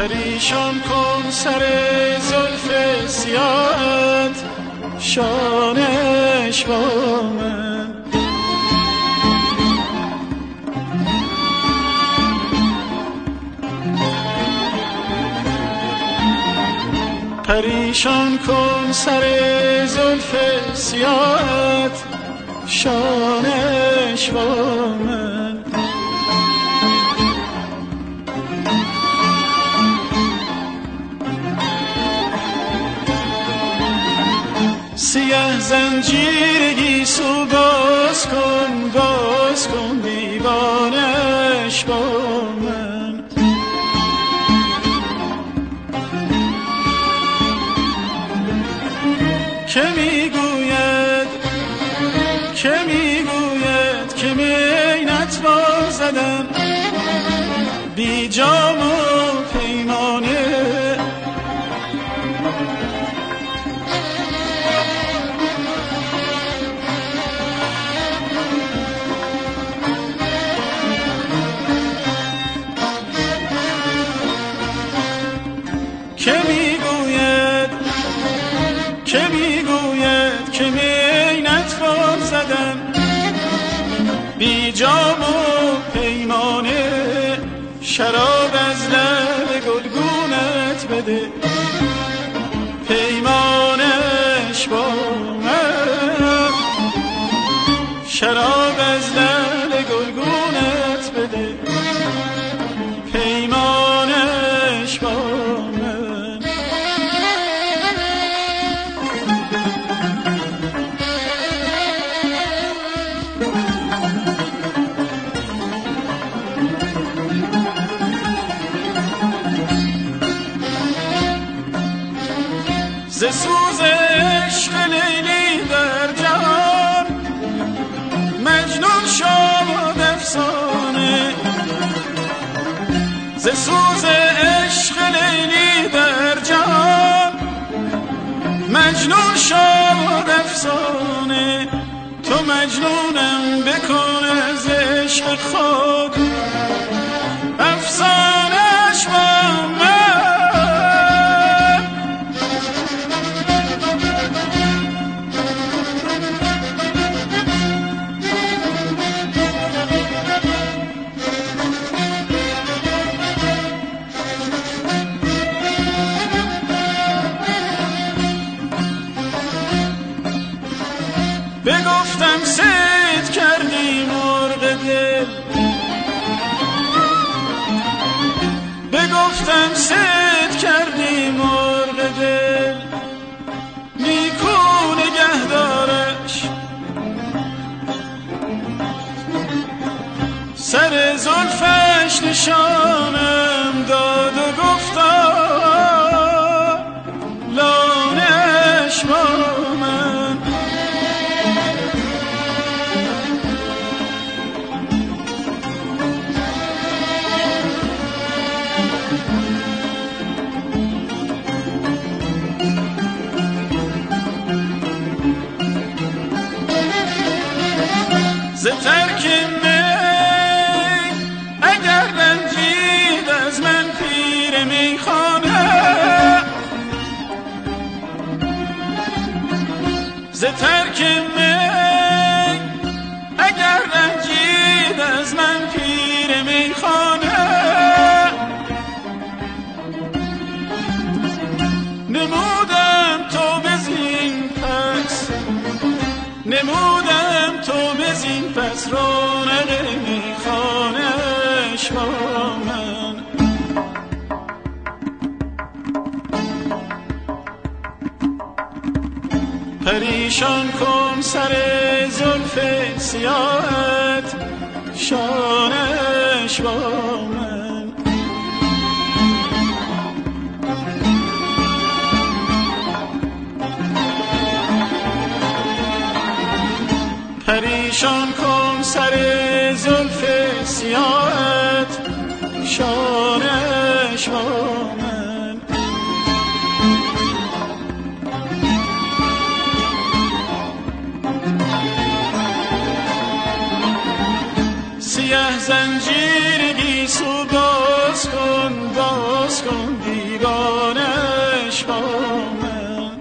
پریشان کن سر زلف سیاهت شانش با من. پریشان کن سر زلف سیاهت شانش با من. سیه زنجیر گیسو باز کن دیوانش با من. که میگوید که می نتوان زدن بی جام و پیمانه. که می نتوان زدن بی جام و پیمانه. شراب از لب گلگونت بده پیمانش با من. شراب از لب گلگونت بده پیمانش با من. ز سوز عشق لیلی در جهان مجنون شد افسانه. ز سوز عشق لیلی در جهان مجنون شد افسانه. تو مجنونم بکن از عشق خود افسانه‌اش با من. بگفتم صید کردی مرغ دل، بگفتم صید کردی مرغ دل. نیکو نگهدارش سر زلفش نشانم داد و گفتا لانش با من. ز ترک می اگر رنجید از من پیر میخانه. ز ترک می اگر رنجید از من پیر میخانه. نمودم تو بزین پس، نمودم تو بزین پس رونق میخانه‌اش با من. پریشان کن سر زلف سیاهت شانه‌اش با من. پریشان کن سر زلف سیاهت شانه‌اش با من. سیه زنجیر گیسو باز کن بیگانش با من.